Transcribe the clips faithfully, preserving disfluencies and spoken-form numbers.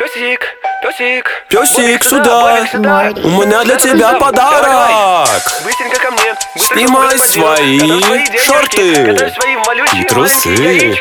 Песик, песик, Песик, сюда, у меня для тебя подарок. Быстренько ко мне, снимай свои шорты и трусы.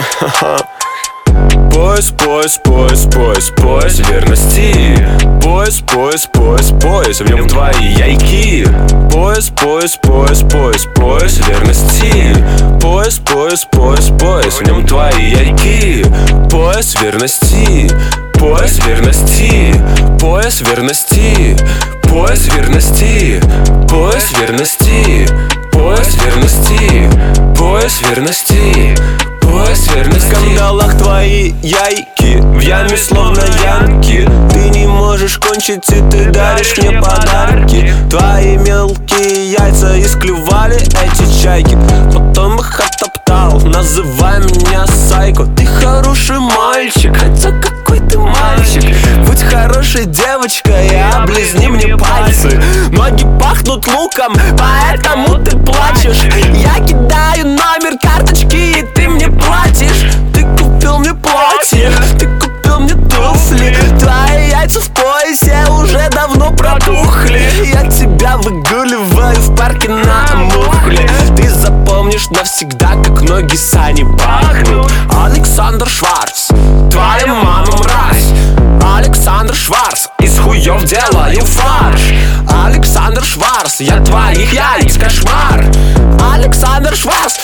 Пояс, пояс, пояс, пояс, пояс верности. Пояс, пояс, пояс, пояс, в нем твои яйки. Пояс, пояс, пояс, пояс, пояс верности. Пояс, пояс, пояс, пояс, в нем твои яйки. Пояс верности. Пояс верности. Пояс верности. Пояс верности. Пояс верности. Пояс верности. Пояс верности. Пояс верности. В скандалах твои яйки, в яме словно янки. Ты не можешь кончить, и ты даришь мне подарки. Твои мелкие яйца исклювали эти чайки. Потом их оттоптал, называй меня сайко. Ты хороший мальчик, хотя какой ты мальчик. Будь хорошей девочкой и облизни мне пальцы. Ноги пахнут луком, поэтому ты плачешь. Я кидаю номер карточки, и ты мне платишь. Ты купил мне платье, ты купил мне туфли. Твои яйца в поясе уже давно протухли. Я тебя выгуливаю в парке на мухле. Ты запомнишь навсегда, как ноги Сани пахнут. Александр Шварц, твоя мама мразь. Александр Шварц, из хуев делаю фарш. Александр Шварц, я твоих яиц кошмар. Александр Шварц,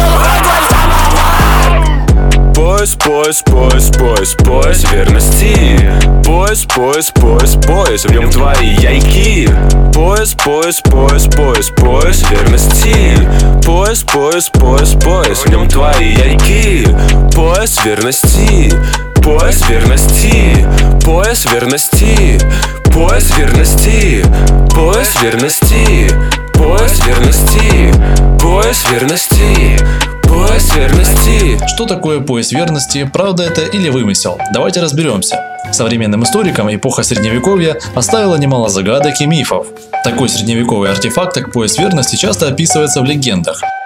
пояс, пояс, пояс, пояс, пояс верности. Пояс, пояс, пояс, пояс, в нем твои яйки. Пояс, пояс, пояс, пояс, пояс верности. Пояс, пояс, пояс, пояс, в нем твои яйки. Пояс верности. Пояс верности. Пояс верности. Пояс верности. Пояс верности. Пояс верности. Пояс верности. Пояс верности. Что такое пояс верности? Правда это или вымысел? Давайте разберемся. Современным историкам эпоха средневековья оставила немало загадок и мифов. Такой средневековый артефакт, как пояс верности, часто описывается в легендах.